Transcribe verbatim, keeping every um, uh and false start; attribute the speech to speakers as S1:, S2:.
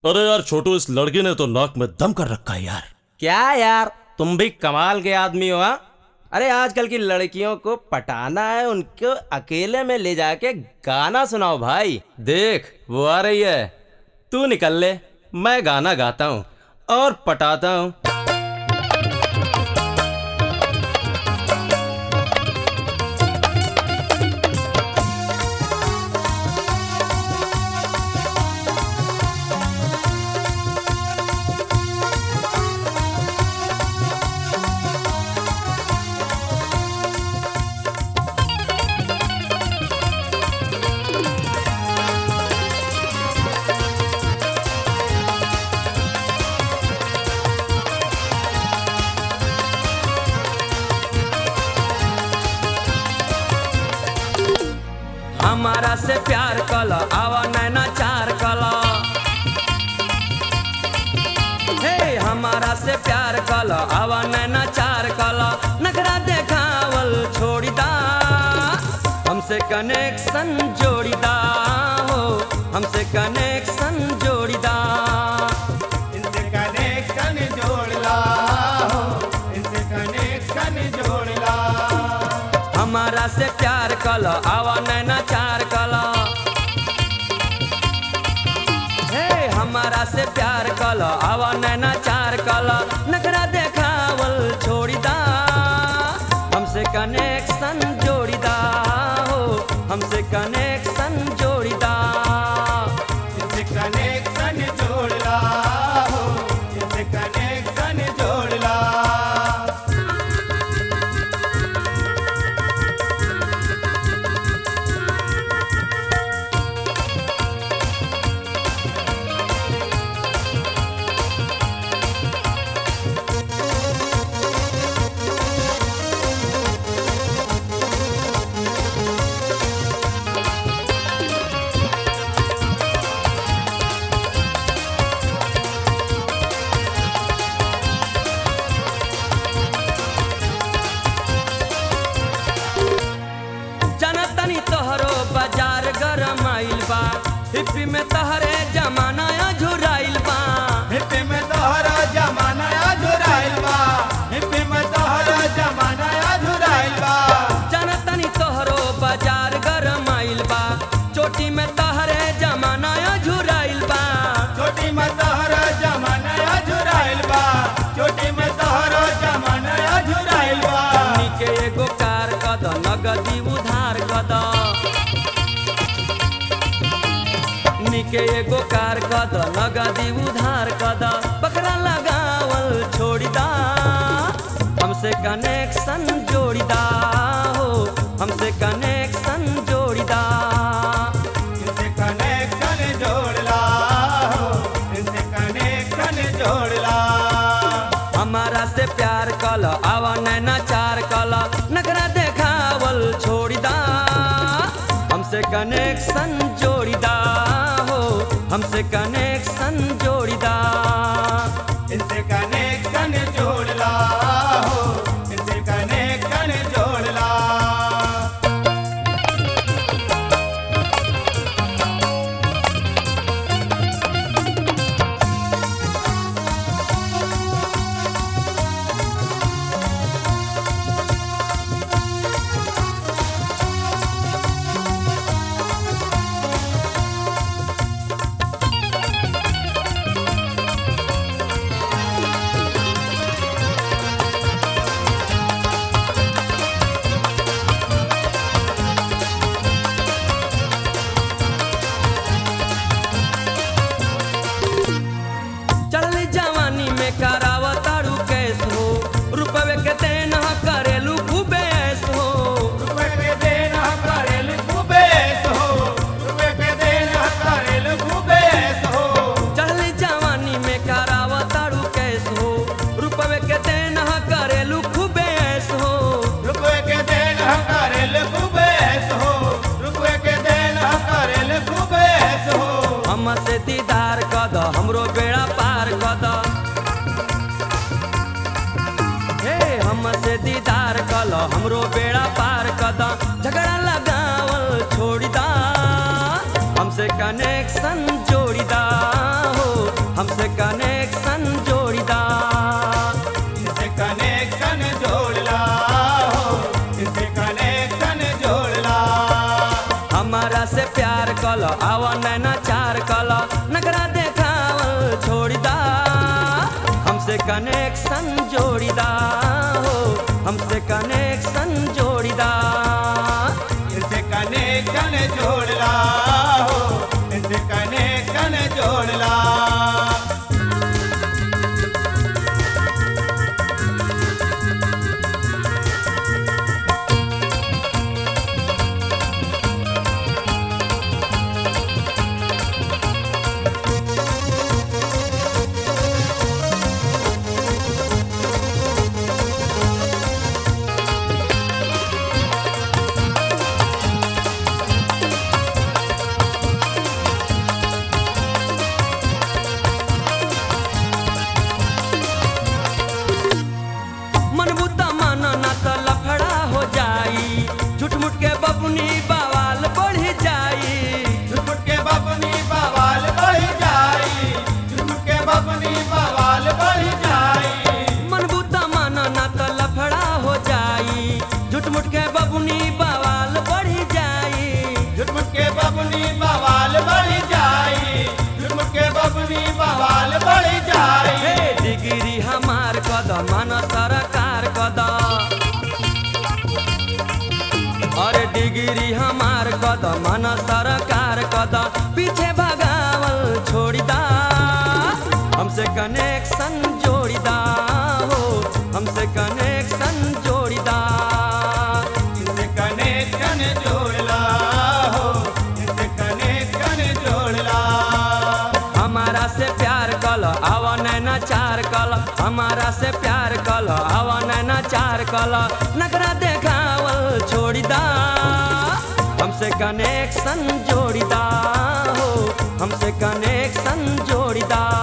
S1: अरे यार छोटू, इस लड़के ने तो नाक में दम कर रखा है यार।
S2: क्या यार, तुम भी कमाल के आदमी हो। हाँ, अरे आजकल की लड़कियों को पटाना है, उनको अकेले में ले जाके गाना सुनाओ भाई। देख वो आ रही है, तू निकल ले, मैं गाना गाता हूँ और पटाता हूँ। हमारा से प्यार कला, आवा नैना चार कला। हे हमारा से प्यार कला, आवा नैना चार कला। नखरा देखावल छोड़ी दा, हमसे कनेक्शन जोड़ी दा हो, हमसे कनेक्शन जोड़ी दा।
S3: इनसे कनेक्शन जोड़ ला हो, इनसे कनेक्शन जोड़ ला।
S2: हमारा से प्यार कला, आवा नैना चार कला। हे हमारा से प्यार कला, आवा नैना चार कला। नखरा देखावल छोड़ी दा, हमसे कनेक्शन जोड़ी दा हो, हमसे कनेक्शन जोड़ी दा।
S3: इनसे कनेक्शन जोड़ ला हो, इनसे कनेक्शन जोड़ ला।
S2: जनतनी तोहरो बाजार गरम आइल बा, हिप्पी में तहरे जमाना झुराइल बा।
S3: हिप्पी में तोहरा जमाना झुराइल बा, हिप्पी में तोहरा जमाना झुराइल बा।
S2: जनतनी तोहरो बाजार गरम आइल बा, चोटी में तहरे जमाना झुराइल बा।
S3: छोटी में तोहरा जमाना झुराइल बा, छोटी में तोहरा जमाना झुराइल बा।
S2: निके एगो कार कद, नगदी उधार कद। निके एगो कार कद, नगदी उधार कद। बकरा लगावल छोड़ी दा, हमसे कनेक्शन जोड़ी दा हो, हमसे कनेक्शन जोड़ी दा।
S3: इनसे कनेक्शन जोड़ ला हो, इनसे कनेक्शन जोड़ ला।
S2: हमारा से प्यार कला, आवा नैना चार कला। नखरा देखावल छोड़ी दा, हमसे कनेक्शन जोड़ी दा हो, हमसे कनेक्शन जोड़ी दा।
S3: इनसे कनेक्शन जोड़ ला हो, इनसे कनेक्शन जोड़ ला।
S4: नखरा देखावल छोड़ी दा हमसे कनेक्शन जोड़ी दा हो हमसे कनेक्शन जोड़ी दा
S3: इनसे कनेक्शन जोड़ला हो इनसे कनेक्शन जोड़ला
S4: मन बुद्धा माना ना तो लफड़ा हो जाई झूठ मूठ के बबुनी बवाल बढ़ जाई
S3: झुट के बपनी बवाल बढ़ जाई झुट के बपनी बवाल बढ़ जाई
S4: मन बुद्धा माना ना तो लफड़ा हो जाई झूठ मूठ के बबुनी बवाल बढ़ जाई
S3: झुट के बपनी बवाल बढ़ जाई झुट के बपनी बवाल बढ़ जाई
S4: हे डिग्री हमार कदम मन सरकार कदम अरे डिग्री हमार कदम मन सरकार कदम पीछे भगावल छोड़ी दा हमसे कनेक्शन जोड़ी दा हो हमसे कनेक्शन जोड़ी दा
S3: इनसे कनेक्शन जोड़ला हो इनसे कनेक्शन जोड़ला
S4: हमारा से प्यार कल आवा नैना चार कल हमारा से प्यार कल आवा नैना चार कल नखरा देखावल छोड़ी दा हमसे कनेक्शन जोड़ी दा हो हमसे कनेक्शन जोड़ी दा